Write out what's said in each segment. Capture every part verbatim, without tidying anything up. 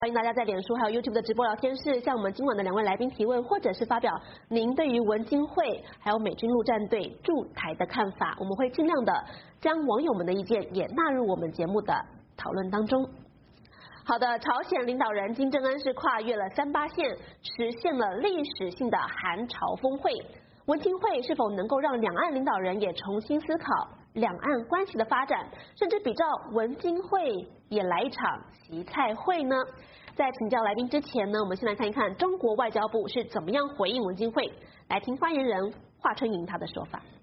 欢迎大家在脸书还有 YouTube 的直播聊天室向我们今晚的两位来宾提问，或者是发表您对于文经会还有美军陆战队驻台的看法，我们会尽量的将网友们的意见也纳入我们节目的讨论当中。好的，朝鲜领导人金正恩是跨越了三八线，实现了历史性的韩朝峰会。文经会是否能够让两岸领导人也重新思考两岸关系的发展，甚至比照文经会也来一场习菜会呢？在请教来宾之前呢，我们先来看一看中国外交部是怎么样回应文经会，来听发言人华春莹他的说法。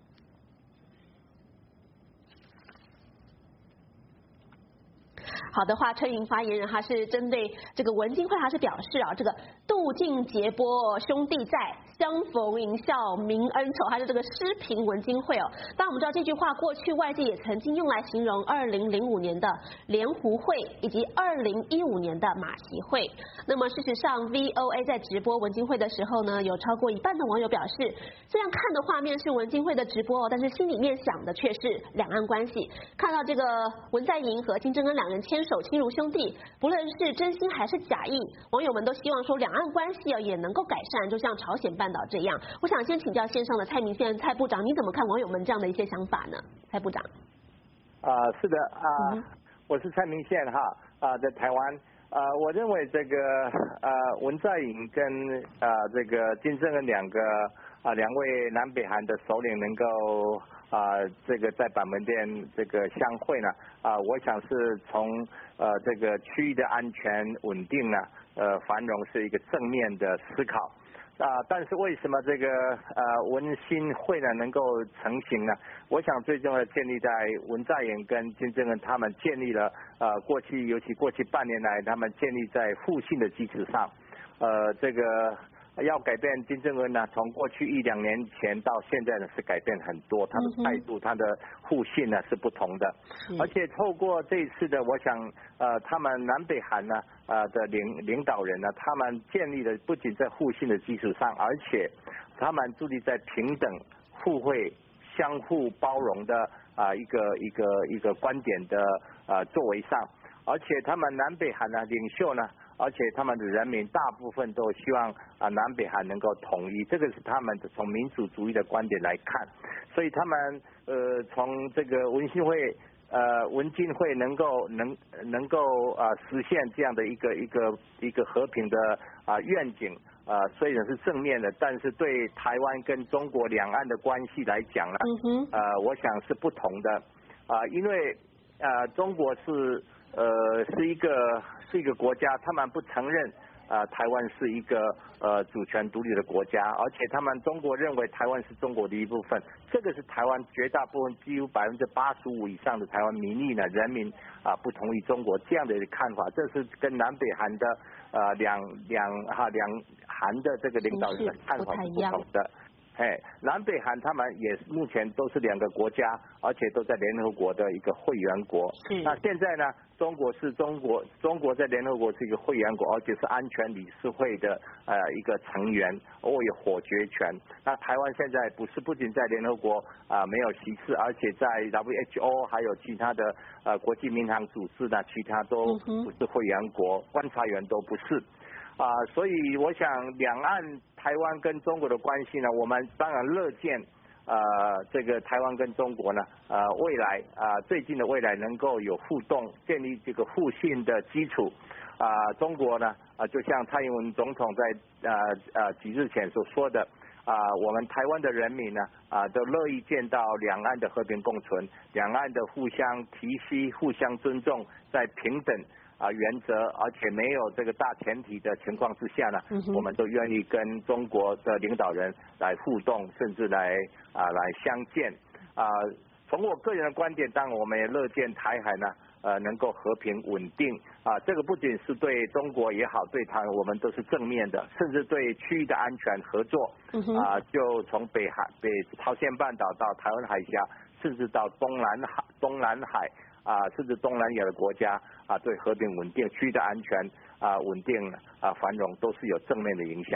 好的，华春莹发言人他是针对这个文经会，他是表示啊，这个渡尽劫波兄弟在，相逢迎笑泯恩仇，还是这个诗评文经会哦。当然我们知道这句话过去外界也曾经用来形容二零零五年的莲湖会以及二零一五年的马习会。那么事实上 V O A 在直播文经会的时候呢，有超过一半的网友表示，虽然看的画面是文经会的直播哦，但是心里面想的却是两岸关系。看到这个文在寅和金正恩两人牵手亲如兄弟，不论是真心还是假意，网友们都希望说两岸关系啊也能够改善，就像朝鲜半岛这样。我想先请教线上的蔡明宪蔡部长，你怎么看网友们这样的一些想法呢？蔡部长。 啊、呃，是的啊、呃嗯，我是蔡明宪哈啊、呃，在台湾啊、呃，我认为这个呃文在寅跟啊、呃、这个金正恩两个啊、呃、两位南北韩的首领能够啊、呃、这个在板门店这个相会呢啊、呃，我想是从呃这个区域的安全稳定呢呃繁荣是一个正面的思考。啊，但是为什么这个呃文心会呢能够成型呢？我想最重要的建立在文在寅跟金正恩他们建立了呃过去尤其过去半年来他们建立在互信的基础上，呃这个要改变金正恩呢，从过去一两年前到现在呢是改变很多，他的态度、他的互信呢是不同的，而且透过这一次的，我想呃他们南北韩呢呃的领领导人呢，他们建立了不仅在互信的基础上，而且他们注立在平等、互惠、相互包容的啊、呃、一个一个一个观点的呃作为上，而且他们南北韩的领袖呢。而且他们的人民大部分都希望啊南北韩能够统一，这个是他们从民主主义的观点来看，所以他们呃从这个文心会呃文经会能够能能够啊实现这样的一个一个一个和平的啊愿景啊虽然是正面的，但是对台湾跟中国两岸的关系来讲呢，呃我想是不同的啊，因为呃中国是呃是一个。是一个国家，他们不承认啊、呃、台湾是一个呃主权独立的国家，而且他们中国认为台湾是中国的一部分，这个是台湾绝大部分几乎百分之八十五以上的台湾民意呢人民啊、呃、不同意中国这样的一个看法，这是跟南北韩的呃两两哈两韩的这个领导人的看法是不同的。哎，南北韩他们也目前都是两个国家，而且都在联合国的一个会员国。那现在呢，中国是中国，中国在联合国是一个会员国，而且是安全理事会的呃一个成员，握有否决权。那台湾现在不是不仅在联合国啊、呃、没有席次，而且在 W H O 还有其他的呃国际民航组织呢，其他都不是会员国，观察员都不是。啊、呃，所以我想两岸台湾跟中国的关系呢，我们当然乐见，呃，这个台湾跟中国呢，呃，未来啊、呃，最近的未来能够有互动，建立这个互信的基础。啊、呃，中国呢，啊、呃，就像蔡英文总统在呃呃几日前所说的，啊、呃，我们台湾的人民呢，啊、呃，都乐意见到两岸的和平共存，两岸的互相提携、互相尊重，在平等。啊，原则，而且没有这个大前提的情况之下呢，嗯、我们都愿意跟中国的领导人来互动，甚至来啊来相见。啊，从我个人的观点，当然我们也乐见台海呢，呃，能够和平稳定。啊，这个不仅是对中国也好，对台湾我们都是正面的，甚至对区域的安全合作。嗯、啊，就从北海、北朝鲜半岛到台湾海峡，甚至到东南海、东南海。啊，甚至东南亚的国家啊，对和平稳定、区域的安全啊、稳定啊、繁荣都是有正面的影响。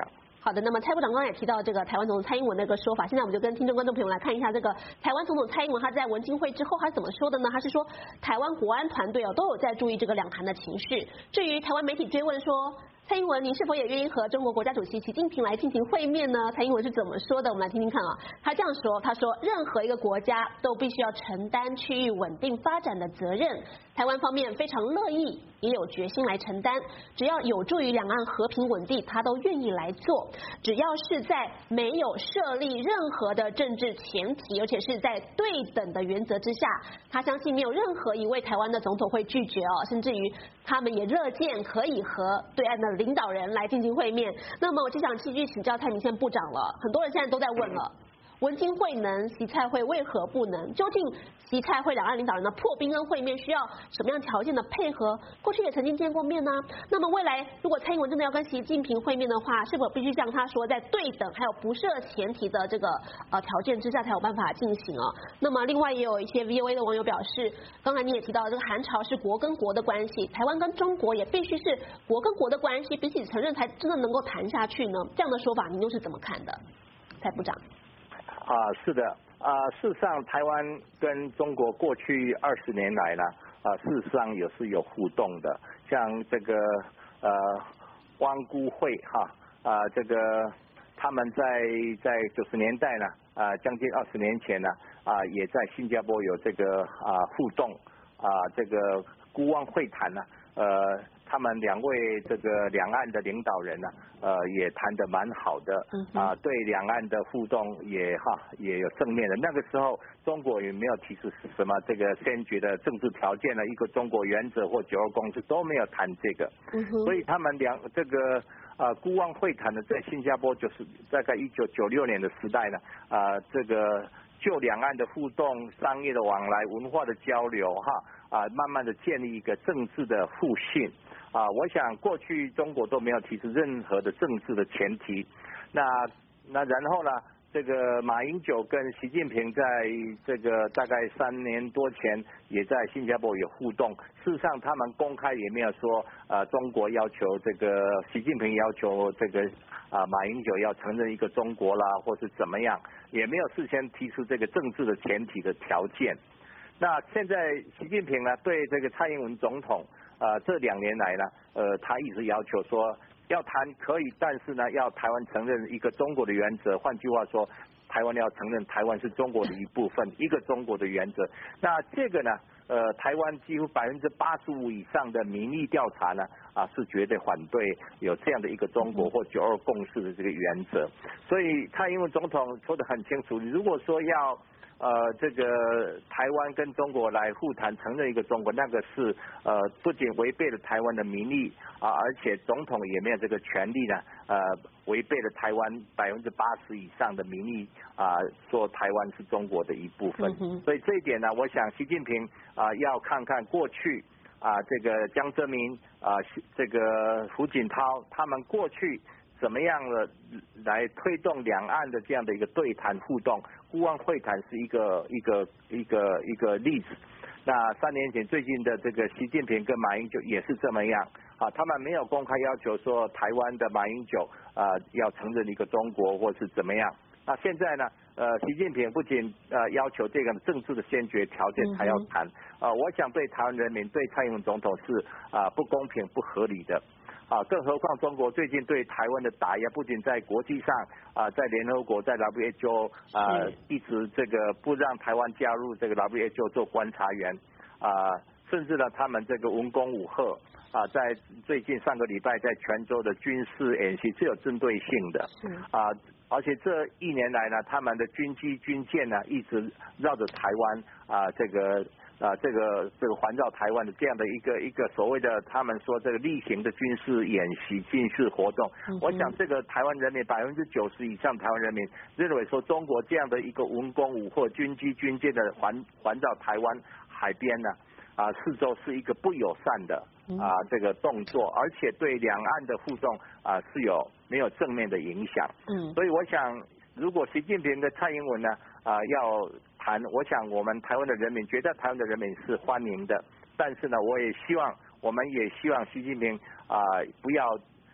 好的，那么蔡部长刚刚也提到这个台湾总统蔡英文那个说法，现在我们就跟听众观众朋友来看一下这个台湾总统蔡英文他在文经会之后他是怎么说的呢？他是说台湾国安团队哦都有在注意这个两韩的情势。至于台湾媒体追问说，蔡英文，你是否也愿意和中国国家主席习近平来进行会面呢？蔡英文是怎么说的？我们来听听看啊。他这样说，他说，任何一个国家都必须要承担区域稳定发展的责任。台湾方面非常乐意，也有决心来承担，只要有助于两岸和平稳定，他都愿意来做。只要是在没有设立任何的政治前提，而且是在对等的原则之下，他相信没有任何一位台湾的总统会拒绝哦，甚至于他们也乐见可以和对岸的领导人来进行会面。那么我就想继续请教蔡明宪部长了，很多人现在都在问了。文经会能，习蔡会为何不能？究竟习蔡会两岸领导人的破冰跟会面需要什么样条件的配合？过去也曾经见过面呢、啊。那么未来如果蔡英文真的要跟习近平会面的话，是否必须像他说，在对等还有不设前提的这个呃条件之下才有办法进行哦？那么另外也有一些 V O A 的网友表示，刚才你也提到这个韩朝是国跟国的关系，台湾跟中国也必须是国跟国的关系，彼此承认才真的能够谈下去呢？这样的说法您又是怎么看的，蔡部长？ 啊，是的，啊，事实上，台湾跟中国过去二十年来呢，啊，事实上也是有互动的，像这个呃汪辜会哈，啊，这个他们在在九十年代呢，啊，将近二十年前呢，啊，也在新加坡有这个啊互动，啊，这个辜汪会谈呢，呃。他们两位这个两岸的领导人呢，呃，也谈得蛮好的，啊，对两岸的互动也哈也有正面的。那个时候，中国也没有提出什么这个先决的政治条件呢，一个中国原则或九二共识都没有谈这个，所以他们两这个啊辜汪会谈呢，在新加坡就是大概一九九六年的时代呢，啊，这个就两岸的互动、商业的往来、文化的交流哈，啊，慢慢的建立一个政治的互信。啊，我想过去中国都没有提出任何的政治的前提，那那然后呢，这个马英九跟习近平在这个大概三年多前也在新加坡有互动，事实上他们公开也没有说，呃，中国要求这个习近平要求这个啊马英九要承认一个中国啦，或是怎么样，也没有事先提出这个政治的前提的条件。那现在习近平呢，对这个蔡英文总统。呃，这两年来呢，呃，他一直要求说要谈可以，但是呢，要台湾承认一个中国的原则。换句话说，台湾要承认台湾是中国的一部分，一个中国的原则。那这个呢，呃，台湾几乎百分之八十五以上的民意调查呢，啊，是绝对反对有这样的一个中国或九二共识的这个原则。所以蔡英文总统说得很清楚，如果说要呃，这个台湾跟中国来互谈承认一个中国，那个是呃不仅违背了台湾的民意啊，而且总统也没有这个权利呢，呃，违背了台湾百分之八十以上的民意啊，说台湾是中国的一部分。嗯、所以这一点呢，我想习近平啊要看看过去啊这个江泽民啊这个胡锦涛他们过去怎么样的来推动两岸的这样的一个对谈互动。辜汪会谈是一个一个一个一个例子。那三年前最近的这个习近平跟马英九也是这么样啊，他们没有公开要求说台湾的马英九啊要承认一个中国或是怎么样。那现在呢，呃，习近平不仅呃要求这个政治的先决条件才要谈，啊，我想对台湾人民对蔡英文总统是啊不公平不合理的。啊，更何况中国最近对台湾的打压，不仅在国际上啊，在联合国、在 W H O 啊，一直这个不让台湾加入这个 W H O 做观察员啊，甚至呢，他们这个文攻武吓啊，在最近上个礼拜在泉州的军事演习是有针对性的啊，而且这一年来呢，他们的军机、军舰呢，一直绕着台湾啊，这个。啊，这个这个环绕台湾的这样的一个一个所谓的他们说这个例行的军事演习、军事活动，嗯、我想这个台湾人民百分之九十以上台湾人民认为说，中国这样的一个文攻武吓、军机、军舰的环环绕台湾海边呢，啊，四周是一个不友善的啊这个动作，而且对两岸的互动啊是有没有正面的影响。嗯，所以我想，如果习近平跟蔡英文呢啊要谈，我想我们台湾的人民，绝大台湾的人民是欢迎的。但是呢，我也希望，我们也希望习近平啊、呃、不要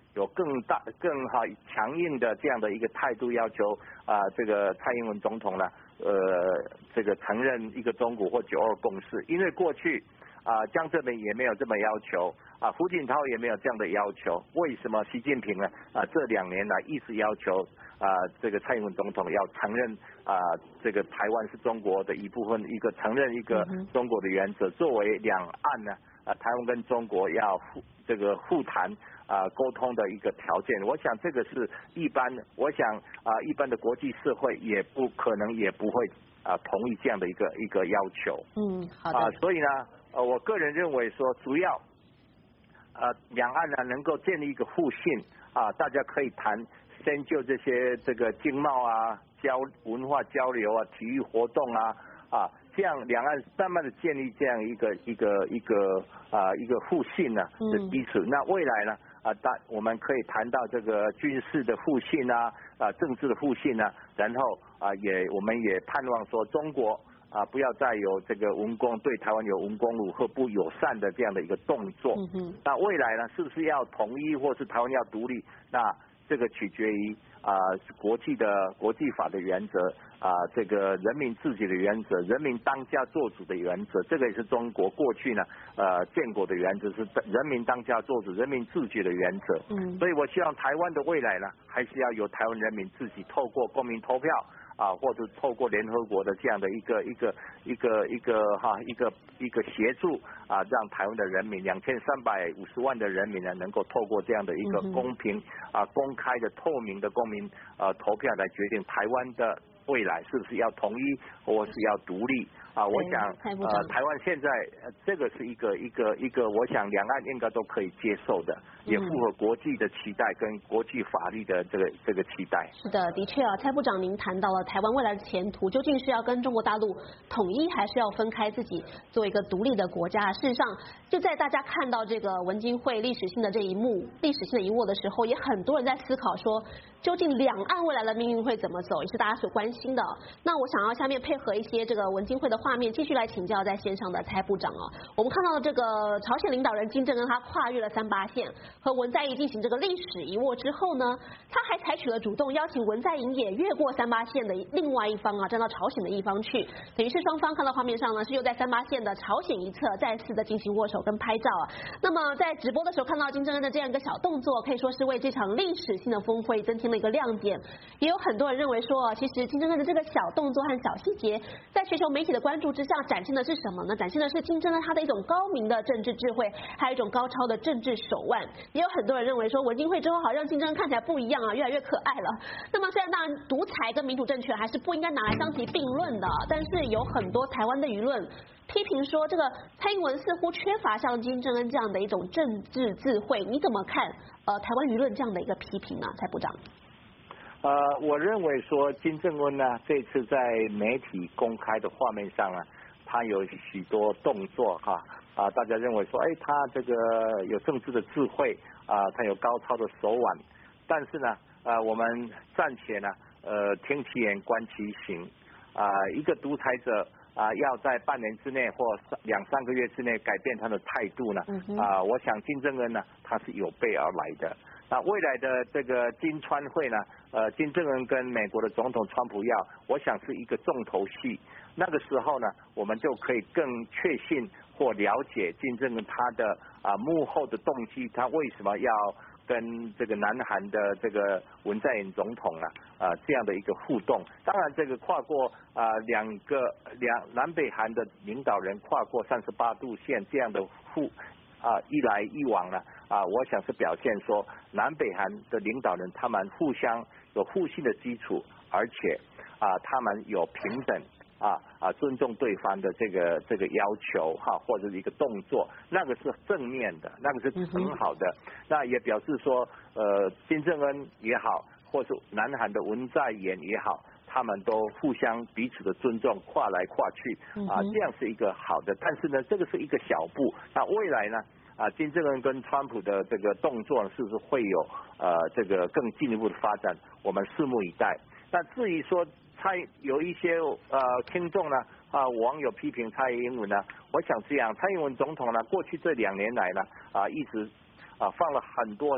有更大、更好、强硬的这样的一个态度，要求啊、这个蔡英文总统呢，呃，这个承认一个中国或九二共识，因为过去啊、江泽民也没有这么要求，啊，胡锦涛也没有这样的要求，为什么习近平呢？啊，这两年来一直要求啊，这个蔡英文总统要承认啊，这个台湾是中国的一部分，一个承认一个中国的原则，作为两岸呢，啊，台湾跟中国要互这个互谈。啊，沟通的一个条件，我想这个是一般，我想啊，一般的国际社会也不可能也不会啊同意这样的一个一个要求。 嗯，好的。 啊，所以呢，呃，我个人认为说，主要呃两岸呢能够建立一个互信啊，大家可以谈，先就这些这个经贸啊、交文化交流啊、体育活动啊啊。这样两岸慢慢的建立这样一个一个一个啊一个互信呢的基础，那未来呢啊，大我们可以谈到这个军事的互信啊啊政治的互信啊，然后啊也我们也盼望说中国啊不要再有这个文攻对台湾有文攻武吓不友善的这样的一个动作。嗯那未来呢是不是要统一或是台湾要独立？那这个取决于啊国际的国际法的原则。啊，这个人民自己的原则，人民当家作主的原则，这个也是中国过去呢，呃，建国的原则是人民当家作主，人民自觉的原则。嗯，所以我希望台湾的未来呢，还是要由台湾人民自己透过公民投票啊，或者透过联合国的这样的一个一个一个一个哈一个一个协助啊，让台湾的人民两千三百五十万的人民呢，能够透过这样的一个公平啊、公开的、透明的公民呃投票来决定台湾的。未来是不是要统一，或是要独立啊？我想，呃，台湾现在呃这个是一个一个一个，我想两岸应该都可以接受的，也符合国际的期待跟国际法律的这个这个期待。 是的，的确啊，蔡部长您谈到了台湾未来的前途，究竟是要跟中国大陆统一，还是要分开自己做一个独立的国家？事实上，就在大家看到这个文经会历史性的这一幕、历史性的一幕的时候，也很多人在思考说，究竟两岸未来的命运会怎么走，也是大家所关心。新的，那我想要下面配合一些这个文经会的画面，继续来请教在线上的蔡部长哦。我们看到的这个朝鲜领导人金正恩，他跨越了三八线，和文在寅进行这个历史一握之后呢，他还采取了主动邀请文在寅也越过三八线的另外一方啊，站到朝鲜的一方去，等于是双方看到画面上呢，是又在三八线的朝鲜一侧再次的进行握手跟拍照啊。那么在直播的时候看到金正恩的这样一个小动作，可以说是为这场历史性的峰会增添了一个亮点。也有很多人认为说，其实金正恩的这个小动作和小细节，在全球媒体的关注之下，展现的是什么呢？展现的是金正恩他的一种高明的政治智慧，还有一种高超的政治手腕。也有很多人认为说，文经会之后好让金正恩看起来不一样啊，越来越可爱了。那么虽然当然独裁跟民主政权还是不应该拿来相提并论的，但是有很多台湾的舆论批评说，这个蔡英文似乎缺乏像金正恩这样的一种政治智慧。你怎么看呃台湾舆论这样的一个批评呢？蔡部长？ 呃，我认为说金正恩呢，这次在媒体公开的画面上啊，他有许多动作哈啊，大家认为说，哎，他这个有政治的智慧啊，他有高超的手腕，但是呢，呃，我们暂且呢，呃，听其言观其行啊，一个独裁者啊，要在半年之内或两三个月之内改变他的态度呢，啊，我想金正恩呢，他是有备而来的。那未来的这个金川会呢，呃，金正恩跟美国的总统川普要，我想是一个重头戏。那个时候呢，我们就可以更确信或了解金正恩他的啊幕后的动机，他为什么要跟这个南韩的这个文在寅总统啊啊这样的一个互动。当然，这个跨过啊两个两南北韩的领导人跨过三十八度线这样的互啊一来一往呢。啊，我想是表现说南北韩的领导人他们互相有互信的基础，而且啊他们有平等啊啊尊重对方的这个这个要求哈，或者是一个动作，那个是正面的，那个是很好的。那也表示说，呃，金正恩也好，或是南韩的文在寅也好，他们都互相彼此的尊重，跨来跨去啊，这样是一个好的。但是呢，这个是一个小步，那未来呢？啊，金正恩跟川普的这个动作是不是会有呃这个更进一步的发展？我们拭目以待。那至于说蔡有一些呃听众呢啊网友批评蔡英文呢，我想这样，蔡英文总统呢过去这两年来呢啊一直啊放了很多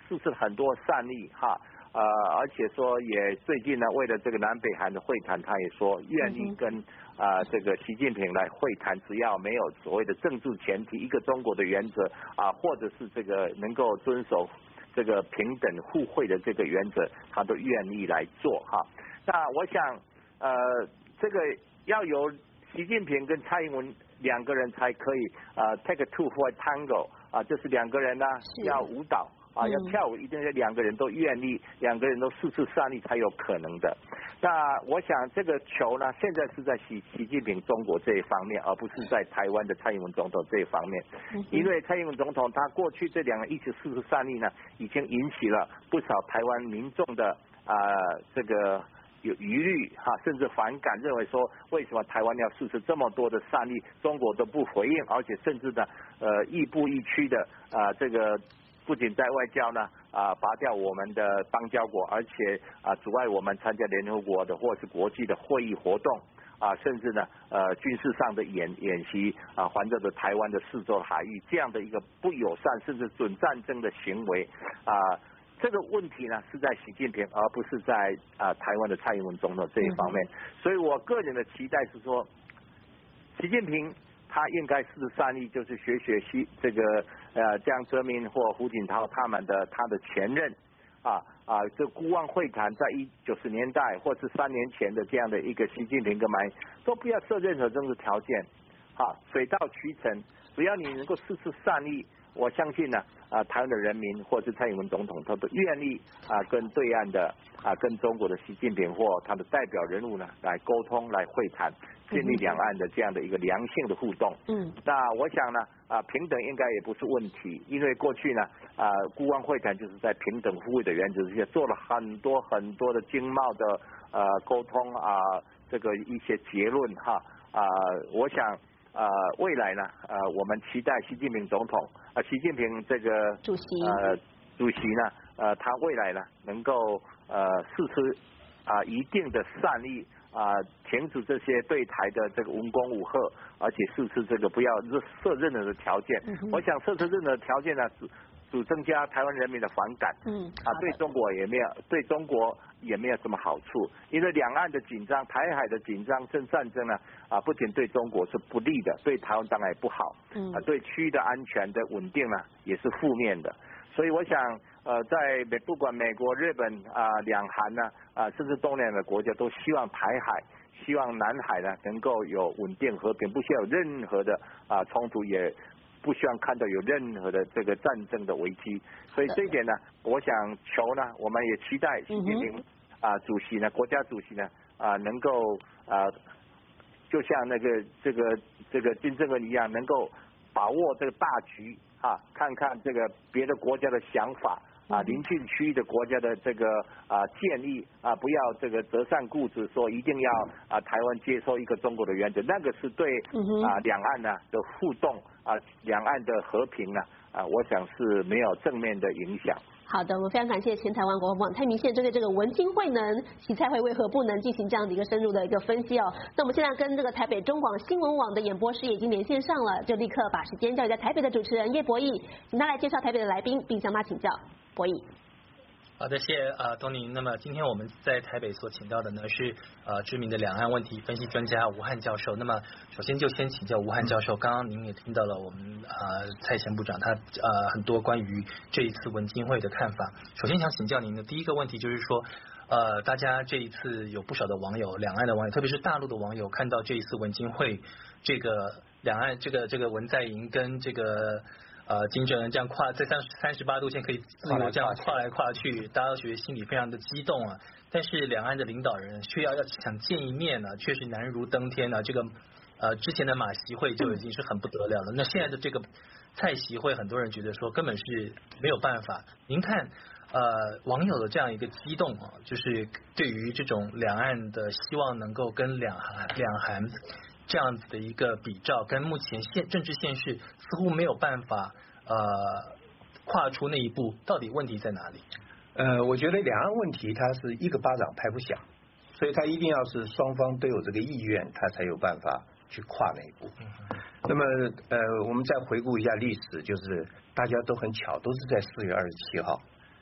试试很多善意哈。呃，而且说也最近呢，为了这个南北韩的会谈，他也说愿意跟啊、呃、这个习近平来会谈，只要没有所谓的政治前提，一个中国的原则啊，或者是这个能够遵守这个平等互惠的这个原则，他都愿意来做哈。那我想呃，这个要由习近平跟蔡英文两个人才可以呃 take two for tango 啊，就是两个人呢要舞蹈。啊，要跳舞一定是两个人都愿意，两个人都事事善意才有可能的。那我想这个球呢，现在是在习习近平中国这一方面，而不是在台湾的蔡英文总统这一方面。因为蔡英文总统他过去这两个一起事事善意呢，已经引起了不少台湾民众的啊、呃、这个有疑虑哈，甚至反感，认为说为什么台湾要试试这么多的善意，中国都不回应，而且甚至呢呃亦步亦趋的啊、呃、这个。不仅在外交呢啊拔掉我们的邦交国，而且啊阻碍我们参加联合国的或是国际的会议活动啊，甚至呢呃军事上的演演习啊，环绕着台湾的四周海域这样的一个不友善甚至准战争的行为啊，这个问题呢是在习近平，而不是在啊台湾的蔡英文总统这一方面。所以我个人的期待是说，习近平。他应该是善意，就是学学习这个呃江泽民或胡锦涛他们的他的前任啊啊，这孤望会谈在一九十年代或是三年前的这样的一个习近平跟马英都不要设任何政治条件，啊水到渠成，只要你能够事事善意，我相信呢啊台湾的人民或是蔡英文总统他都愿意啊跟对岸的啊跟中国的习近平或他的代表人物呢来沟通来会谈。建立两岸的这样的一个良性的互动，嗯，那我想呢，啊，平等应该也不是问题，因为过去呢，啊，孤汪会谈就是在平等互惠的原则之下做了很多很多的经贸的呃沟通啊，这个一些结论哈，啊，我想呃未来呢，呃，我们期待习近平总统啊，习近平这个主席呃主席呢，呃，他未来呢能够呃试出啊一定的善意。啊，停止这些对台的这个文攻武吓，而且试试这个不要设任何的条件。嗯、我想设置任何条件呢，只只增加台湾人民的反感。嗯，啊，对中国也没有对中国也没有什么好处，因为两岸的紧张、台海的紧张、正战争呢，啊，不仅对中国是不利的，对台湾当然也不好。嗯，啊，对区域的安全的稳定呢，也是负面的。所以我想，呃，在美不管美国、日本啊、呃、两韩呢啊，甚至东南亚的国家都希望台海、希望南海呢能够有稳定和平，不需要有任何的啊、呃、冲突，也不希望看到有任何的这个战争的危机。所以这一点呢，我想求呢，我们也期待习近平啊、呃、主席呢，国家主席呢啊、呃、能够啊、呃，就像那个这个这个金正恩一样，能够把握这个大局。啊，看看这个别的国家的想法啊，邻近区域的国家的这个啊建议啊，不要这个择善固执，说一定要啊台湾接受一个中国的原则，那个是对啊两岸呢的互动啊，两岸的和平呢啊，我想是没有正面的影响。 好的，我们非常感谢前台湾国防部长蔡明宪针对这个文经会能习蔡会为何不能进行这样的一个深入的一个分析哦。那我们现在跟这个台北中广新闻网的演播室已经连线上了，就立刻把时间交给在台北的主持人叶博弈，请他来介绍台北的来宾，并向他请教。博弈。 好的，谢谢啊，Tony。那么今天我们在台北所请到的呢是呃知名的两岸问题分析专家吴汉教授。那么首先就先请教吴汉教授，刚刚您也听到了我们呃蔡前部长他呃很多关于这一次文经会的看法。首先想请教您的第一个问题就是说，呃大家这一次有不少的网友，两岸的网友，特别是大陆的网友，看到这一次文经会这个两岸这个这个文在寅跟这个。呃，金正恩这样跨在三三十八度线可以自由这样跨来跨去，大家都觉得心里非常的激动啊。但是两岸的领导人却要要想见一面呢、啊，却是难如登天啊。这个呃之前的马习会就已经是很不得了了，那现在的这个蔡习会，很多人觉得说根本是没有办法。您看呃网友的这样一个激动啊，就是对于这种两岸的希望能够跟两韩两韩。这样子的一个比照，跟目前现政治现实似乎没有办法呃跨出那一步，到底问题在哪里？ 呃，我觉得两岸问题它是一个巴掌拍不响，所以它一定要是双方都有这个意愿，它才有办法去跨那一步。嗯、那么呃，我们再回顾一下历史，就是大家都很巧，都是在四月二十七号，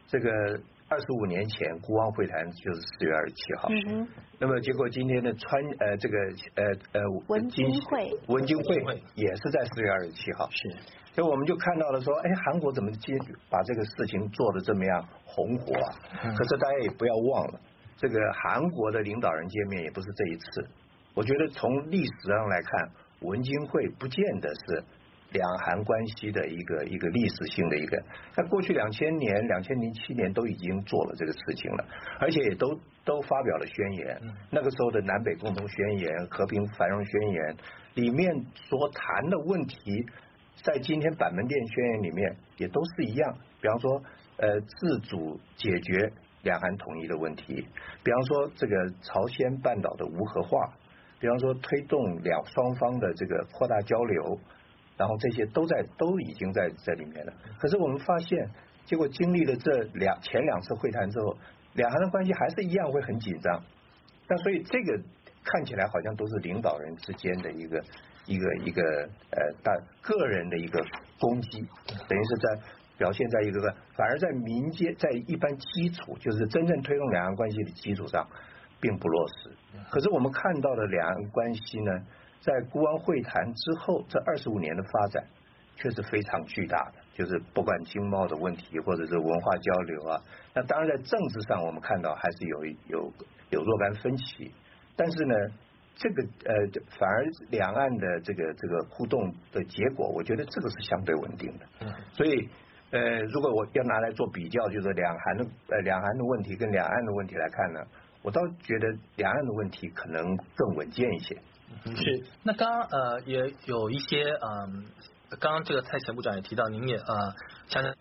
这个二十五年前孤汪会谈就是四月二十七号， 嗯、 那么结果今天的川呃这个呃呃文经会文经会也是在四月二十七号， 是， 所以我们就看到了说，哎，韩国怎么接把这个事情做得这么样红火啊？嗯、可是大家也不要忘了，这个韩国的领导人见面也不是这一次，我觉得从历史上来看，文经会不见得是两韩关系的一个一个历史性的一个，那过去两千年、两千零七年都已经做了这个事情了，而且也都都发表了宣言。那个时候的南北共同宣言、和平繁荣宣言里面所谈的问题，在今天板门店宣言里面也都是一样。比方说，呃，自主解决两韩统一的问题，比方说这个朝鲜半岛的无核化，比方说推动两双方的这个扩大交流。然后这些都在都已经在在里面了，可是我们发现，结果经历了这两前两次会谈之后，两韩的关系还是一样会很紧张。那所以这个看起来好像都是领导人之间的一个一个一个呃大个人的一个攻击，等于是在表现在一个反而在民间在一般基础就是真正推动两岸关系的基础上并不落实。可是我们看到的两岸关系呢？在孤汪会谈之后，这二十五年的发展却是非常巨大的，就是不管经贸的问题，或者是文化交流啊，那当然在政治上我们看到还是有有有若干分歧，但是呢，这个呃反而两岸的这个这个互动的结果，我觉得这个是相对稳定的。嗯，所以呃，如果我要拿来做比较，就是两韩的呃两韩的问题跟两岸的问题来看呢，我倒觉得两岸的问题可能更稳健一些。 是，那刚刚呃也有一些嗯，刚刚这个蔡前部长也提到，您也呃相信。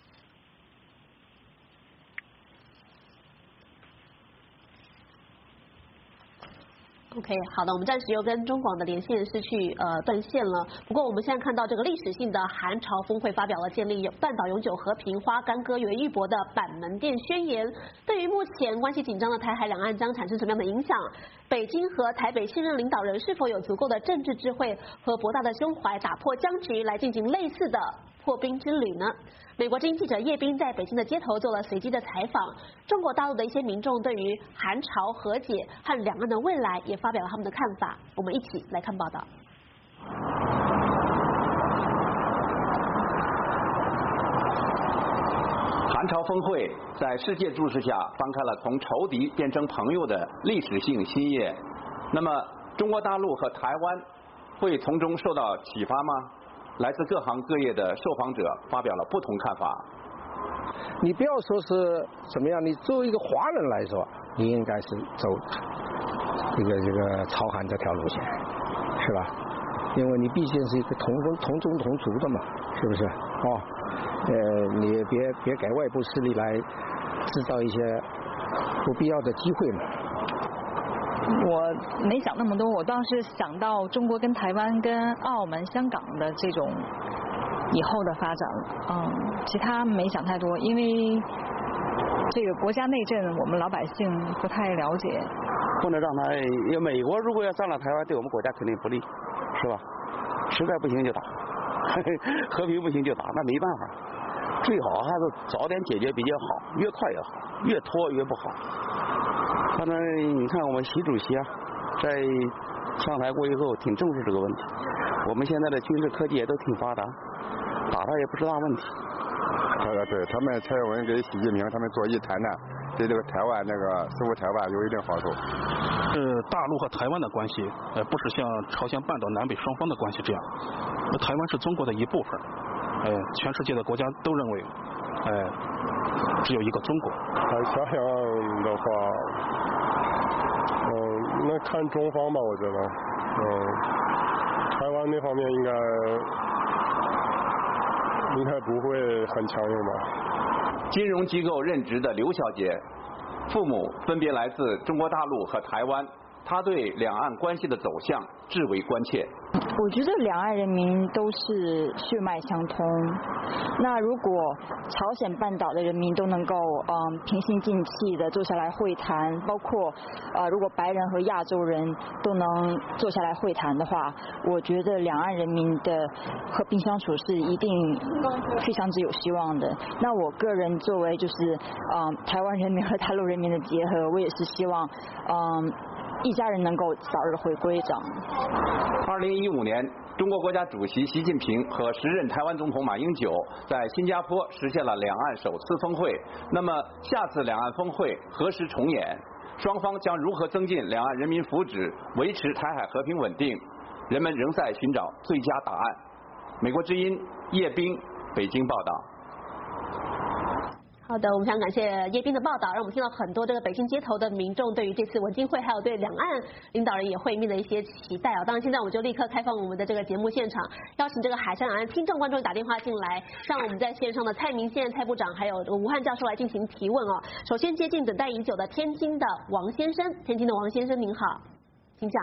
OK， 好的，我们暂时又跟中广的连线失去呃断线了。不过我们现在看到这个历史性的韩朝峰会发表了建立半岛永久和平、花干戈原玉帛的板门店宣言，对于目前关系紧张的台海两岸将产生什么样的影响？北京和台北现任领导人是否有足够的政治智慧和博大的胸怀，打破僵局来进行类似的破冰之旅呢？美国之音记者叶斌在北京的街头做了随机的采访，中国大陆的一些民众对于韩朝和解和两岸的未来也发表了他们的看法，我们一起来看报道。 韩朝峰会在世界注视下翻开了从仇敌变成朋友的历史性新页，那么中国大陆和台湾会从中受到启发吗？来自各行各业的受访者发表了不同看法。 你不要说是怎么样，你作为一个华人来说，你应该是走这个这个朝韩这条路线，是吧？因为你毕竟是一个同宗同宗同族的嘛，是不是？哦，呃，你别别给外部势力来制造一些不必要的机会嘛。 我没想那么多，我倒是想到中国跟台湾、跟澳门、香港的这种以后的发展，嗯，其他没想太多，因为这个国家内政我们老百姓不太了解。 不能让他，因为美国如果要占了台湾，对我们国家肯定不利，是吧？实在不行就打，和平不行就打，那没办法，最好还是早点解决比较好，越快越好，越拖越不好。反正你看我们习主席啊，在上台过以后挺重视这个问题。我们现在的军事科技也都挺发达，打他也不是大问题。 对对对，他们蔡英文跟习近平他们做一谈呢，对这个台湾那个守护台湾有一定好处。 呃，大陆和台湾的关系，呃，不是像朝鲜半岛南北双方的关系这样，呃，台湾是中国的一部分，呃，全世界的国家都认为，呃，只有一个中国。 他想想的话，嗯，那看中方吧，我觉得，嗯，台湾那方面应该应该不会很强硬吧。 金融机构任职的刘小姐，父母分别来自中国大陆和台湾，她对两岸关系的走向至为关切。 我觉得两岸人民都是血脉相通。那如果朝鲜半岛的人民都能够嗯平心静气的坐下来会谈，包括呃如果白人和亚洲人都能坐下来会谈的话，我觉得两岸人民的和平相处是一定非常之有希望的。那我个人作为就是嗯台湾人民和大陆人民的结合，我也是希望嗯。一家人能够早日回归这样。 二零一五年，中国国家主席习近平和时任台湾总统马英九在新加坡实现了两岸首次峰会。那么，下次两岸峰会何时重演？双方将如何增进两岸人民福祉，维持台海和平稳定？人们仍在寻找最佳答案。美国之音叶冰，北京报道。 好的，我们想感谢叶斌的报道，让我们听到很多这个北京街头的民众对于这次文经会，还有对两岸领导人也会面的一些期待啊。当然，现在我们就立刻开放我们的这个节目现场，邀请这个海峡两岸听众观众打电话进来，向我们在线上的蔡明宪蔡部长还有吴汉教授来进行提问哦。首先接近等待已久的天津的王先生，天津的王先生您好，请讲。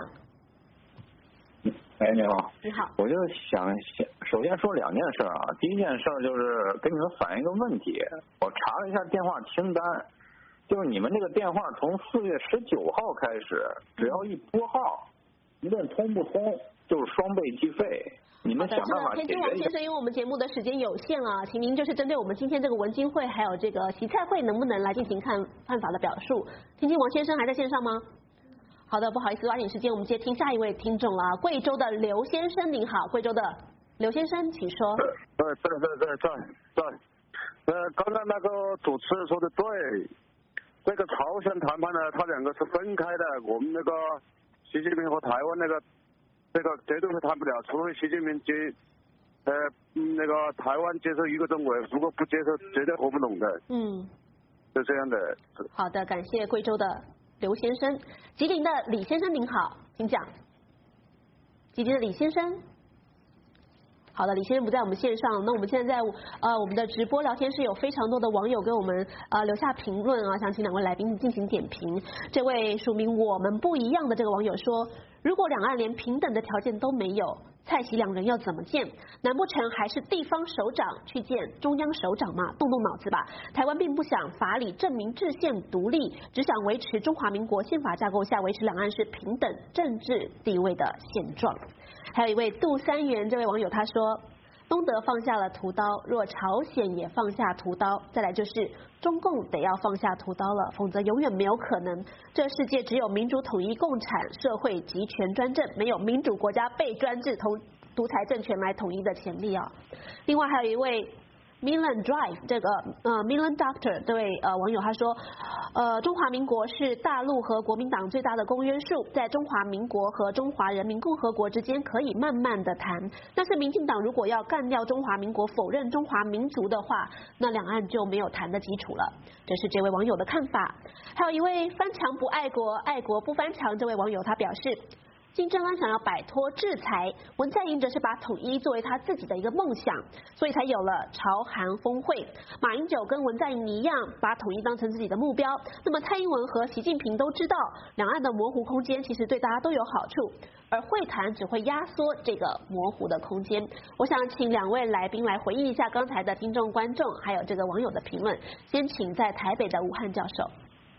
哎，你好， 你好， 我就想先首先说两件事啊。第一件事就是给你们反映一个问题，我查了一下电话清单，就是你们这个电话从四月十九号开始，只要一拨号，无论通不通，就是双倍计费。你们想办法解决一下。 天津王先生，因为我们节目的时间有限啊，请您就是针对我们今天这个文经会还有这个习菜会，能不能来进行看看法的表述？天津王先生还在线上吗？好的，不好意思，抓紧时间，我们接听下一位听众了。贵州的刘先生您好，贵州的刘先生，请说。 对对对对对对，呃，刚才那个主持人说的对，这个朝鲜谈判呢，他两个是分开的，我们那个习近平和台湾那个这个绝对是谈不了，除非习近平接呃那个台湾接受一个中国，如果不接受，绝对合不拢的。 嗯， 是这样的。 好的，感谢贵州的刘先生。吉林的李先生您好，请讲。吉林的李先生。好的，李先生不在我们线上，那我们现在在呃我们的直播聊天室有非常多的网友给我们呃留下评论啊，想请两位来宾进行点评。这位署名我们不一样的这个网友说，如果两岸连平等的条件都没有，蔡习两人要怎么见？难不成还是地方首长去见中央首长吗？动动脑子吧。台湾并不想法理证明制宪独立，只想维持中华民国宪法架构下维持两岸是平等政治地位的现状。还有一位杜三元这位网友他说，东德放下了屠刀，若朝鲜也放下屠刀，再来就是中共得要放下屠刀了，否则永远没有可能。这世界只有民主统一共产社会集权专政，没有民主国家被专制同独裁政权来统一的潜力啊。另外还有一位Milan Drive 这个呃 Milan Doctor 这位呃网友他说，呃中华民国是大陆和国民党最大的公约数，在中华民国和中华人民共和国之间可以慢慢的谈，但是民进党如果要干掉中华民国，否认中华民族的话，那两岸就没有谈的基础了。这是这位网友的看法。还有一位翻墙不爱国，爱国不翻墙这位网友他表示，金正恩想要摆脱制裁，文在寅则是把统一作为他自己的一个梦想，所以才有了朝韩峰会。马英九跟文在寅一样，把统一当成自己的目标。那么蔡英文和习近平都知道，两岸的模糊空间其实对大家都有好处，而会谈只会压缩这个模糊的空间。我想请两位来宾来回应一下刚才的听众观众还有这个网友的评论。先请在台北的吴汉教授。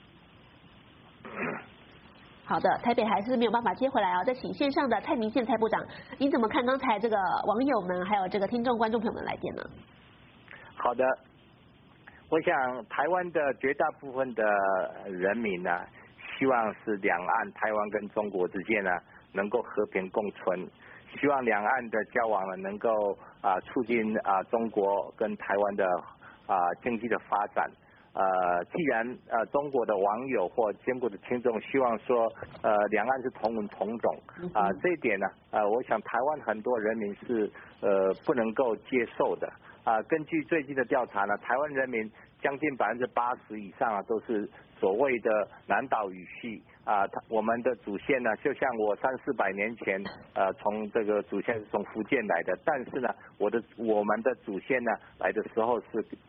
好的，台北还是没有办法接回来啊，再请线上的蔡明宪蔡部长，您怎么看刚才这个网友们还有这个听众观众朋友们来电呢？ 好的，我想台湾的绝大部分的人民呢，希望是两岸台湾跟中国之间呢能够和平共存，希望两岸的交往呢能够啊促进啊中国跟台湾的啊经济的发展。呃，既然呃中国的网友或节目的听众希望说呃两岸是同文同种啊、呃，这一点呢呃我想台湾很多人民是呃不能够接受的啊、呃。根据最近的调查呢，台湾人民将近百分之八十以上啊都是所谓的南岛语系啊、呃。我们的祖先呢，就像我三四百年前呃从这个祖先是从福建来的，但是呢，我的我们的祖先呢来的时候是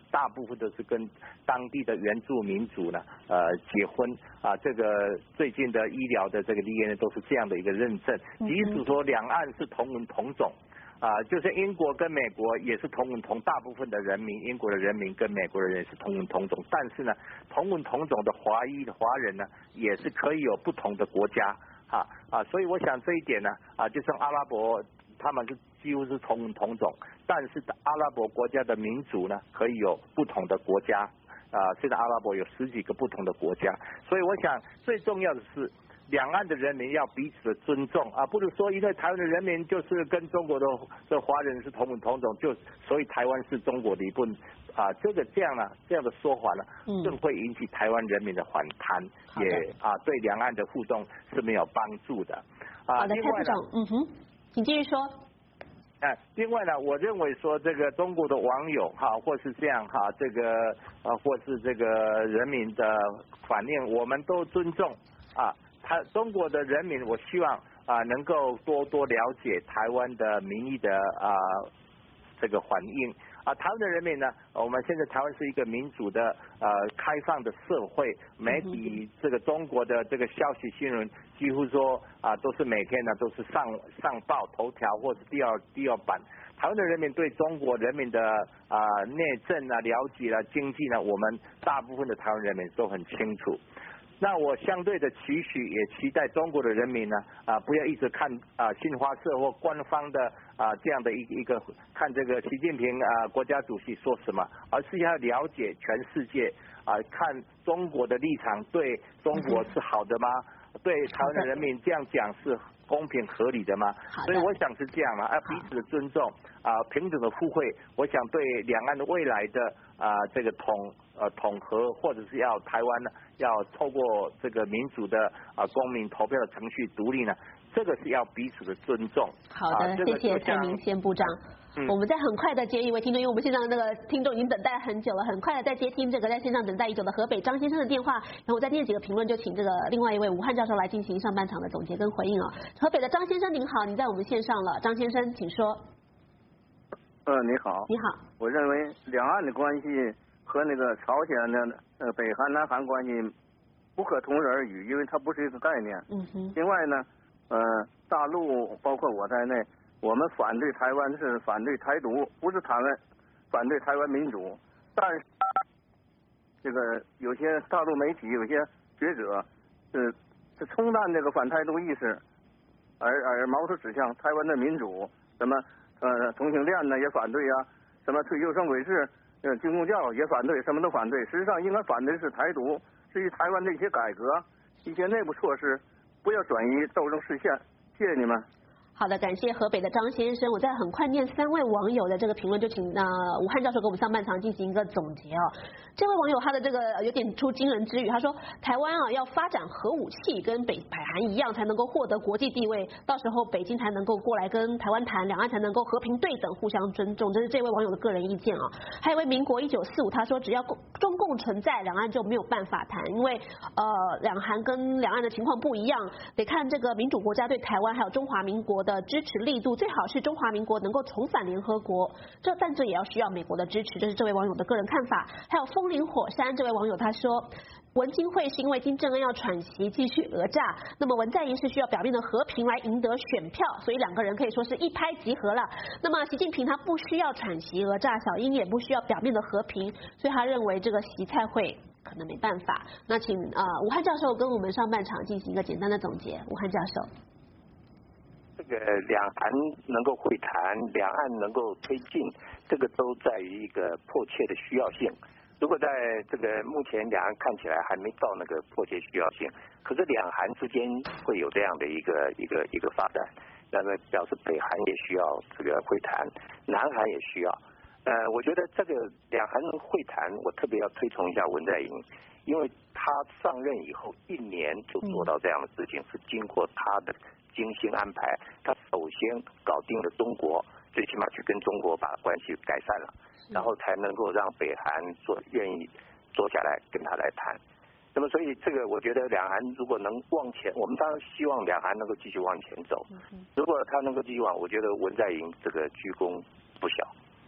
大部分都是跟当地的原住民族呢呃结婚啊，这个最近的医疗的这个 D N A 都是这样的一个认证，即使说两岸是同文同种。啊，就是英国跟美国也是同文同，大部分的人民，英国的人民跟美国的人是同文同种，但是呢，同文同种的华裔的华人呢，也是可以有不同的国家，啊啊，所以我想这一点呢，啊，就像阿拉伯，他们是几乎是同文同种，但是阿拉伯国家的民族呢，可以有不同的国家，啊，现在阿拉伯有十几个不同的国家，所以我想最重要的是。两岸的人民要彼此的尊重啊，不是说因为台湾的人民就是跟中国的的华人是同文同种，就所以台湾是中国的一部分啊，这个这样呢，这样的说法呢，更会引起台湾人民的反弹，也啊对两岸的互动是没有帮助的。啊， 另外呢，嗯哼，请继续说。 哎、啊，另外呢，我认为说这个中国的网友哈，或是这样哈，这个呃，或是这个人民的反应，我们都尊重啊。他中国的人民，我希望啊能够多多了解台湾的民意的啊这个反应啊。台湾的人民呢，我们现在台湾是一个民主的呃开放的社会，媒体这个中国的这个消息新闻几乎说啊都是每天呢都是上上报头条或者第二第二版。台湾的人民对中国人民的啊内政啊了解了经济呢，我们大部分的台湾人民都很清楚。那我相对的期许，也期待中国的人民呢，啊，不要一直看啊新华社或官方的啊这样的一一个看这个习近平啊国家主席说什么，而是要了解全世界啊，看中国的立场对中国是好的吗？对台湾的人民这样讲是公平合理的吗？所以我想是这样嘛，啊，彼此的尊重啊，平等的互惠，我想对两岸的未来的啊这个统呃统合，或者是要台湾呢要透过这个民主的啊公民投票的程序独立呢，这个是要彼此的尊重。 好的，啊这个、谢谢蔡明宪部长。嗯、我们在很快的接一位听众，因为我们线上那个听众已经等待很久了，很快的在接听这个在线上等待已久的河北张先生的电话，然后我再念几个评论，就请这个另外一位吴汉教授来进行上半场的总结跟回应啊。河北的张先生您好，您在我们线上了，张先生请说。 呃，你好。 你好。 我认为两岸的关系和那个朝鲜的呃北韩南韩关系不可同日而语，因为它不是一个概念。 嗯哼。 另外呢，呃，大陆包括我在内。我们反对台湾是反对台独，不是台湾反对台湾民主。但是这个有些大陆媒体有些学者是是冲淡这个反台独意识，而而矛头指向台湾的民主，什么呃同性恋呢也反对啊，什么退休生鬼制、呃军公教也反对，什么都反对。实际上应该反对是台独，至于台湾的一些改革、一些内部措施，不要转移斗争视线。谢谢你们。 好的，感谢河北的张先生。我再很快念三位网友的这个评论，就请那、呃、吴汉教授给我们上半场进行一个总结哦。这位网友他的这个有点出惊人之语，他说台湾啊要发展核武器，跟北北韩一样，才能够获得国际地位，到时候北京才能够过来跟台湾谈，两岸才能够和平对等，互相尊重。这是这位网友的个人意见啊、哦。还有一位民国一九四五，他说只要中共存在，两岸就没有办法谈，因为呃两韩跟两岸的情况不一样，得看这个民主国家对台湾还有中华民国的支持力度，最好是中华民国能够重返联合国，这但这也要需要美国的支持，这是这位网友的个人看法。还有风林火山这位网友他说，文经会是因为金正恩要喘息继续讹诈，那么文在寅是需要表面的和平来赢得选票，所以两个人可以说是一拍即合了。那么习近平他不需要喘息讹诈，小英也不需要表面的和平，所以他认为这个习蔡会可能没办法。那请啊、呃、吴汉教授跟我们上半场进行一个简单的总结。吴汉教授。 这个两韩能够会谈，两岸能够推进，这个都在于一个迫切的需要性。如果在这个目前两岸看起来还没到那个迫切需要性，可是两韩之间会有这样的一个一个一个发展，那么表示北韩也需要这个会谈，南韩也需要。呃，我觉得这个两韩会谈，我特别要推崇一下文在寅，因为他上任以后一年就做到这样的事情，是经过他的精心安排。他首先搞定了中国，最起码去跟中国把关系改善了，然后才能够让北韩做愿意坐下来跟他来谈。那么所以这个我觉得两韩如果能往前，我们当然希望两韩能够继续往前走。如果他能够继续往，我觉得文在寅这个鞠躬不小。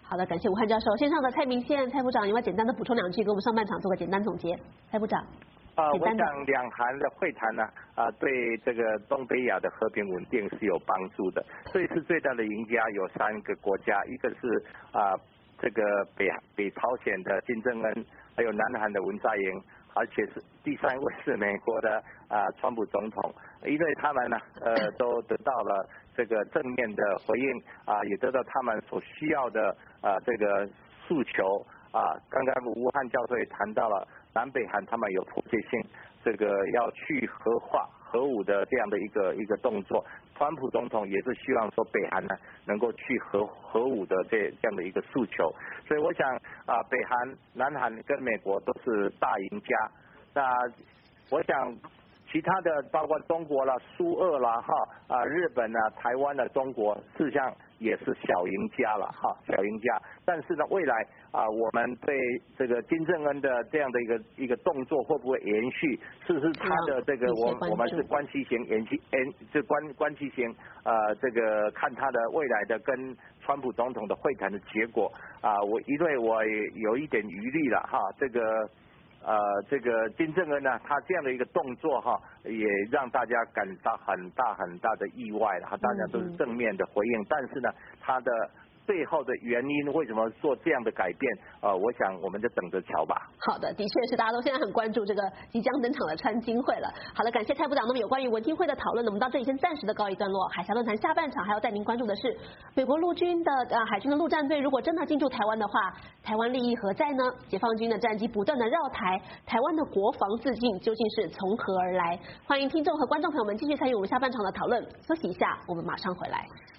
好的，感谢武汉教授。线上的蔡明宪蔡部长，你要简单的补充两句，给我们上半场做个简单总结。蔡部长。 啊，我想两韩的会谈呢，啊，对这个东北亚的和平稳定是有帮助的。这一次最大的赢家有三个国家，一个是啊这个北北朝鲜的金正恩，还有南韩的文在寅，而且是第三位是美国的啊川普总统，因为他们呢呃都得到了这个正面的回应啊，也得到他们所需要的啊这个诉求啊。刚刚吴汉教授也谈到了。南北韩他们有迫切性，这个要去核化核武的这样的一个一个动作，川普总统也是希望说北韩呢能够去核核武的这这样的一个诉求，所以我想啊，北韩、南韩跟美国都是大赢家，那我想其他的包括中国啦、苏俄啦、哈啊日本啊、台湾的中国，事实上也是小赢家了哈，小赢家。但是呢，未来啊，我们对这个金正恩的这样的一个一个动作会不会延续？是不是他的这个我我们是观其行延续延这观观其行呃这个看他的未来的跟川普总统的会谈的结果啊，我因为我也有一点余虑了哈，这个。呃，这个金正恩呢，他这样的一个动作哈，也让大家感到很大很大的意外了哈，大家都是正面的回应，但是呢，他的背后的原因为什么做这样的改变？呃，我想我们就等着瞧吧。 好的，的确是大家都现在很关注这个即将登场的川金会了。好的，感谢蔡部长。那么有关于文金会的讨论，我们到这里先暂时的告一段落。海峡论坛下半场还要带您关注的是，美国陆军的呃海军的陆战队如果真的进驻台湾的话，台湾利益何在呢？解放军的战机不断的绕台，台湾的国防自尽究竟是从何而来？欢迎听众和观众朋友们继续参与我们下半场的讨论。休息一下，我们马上回来。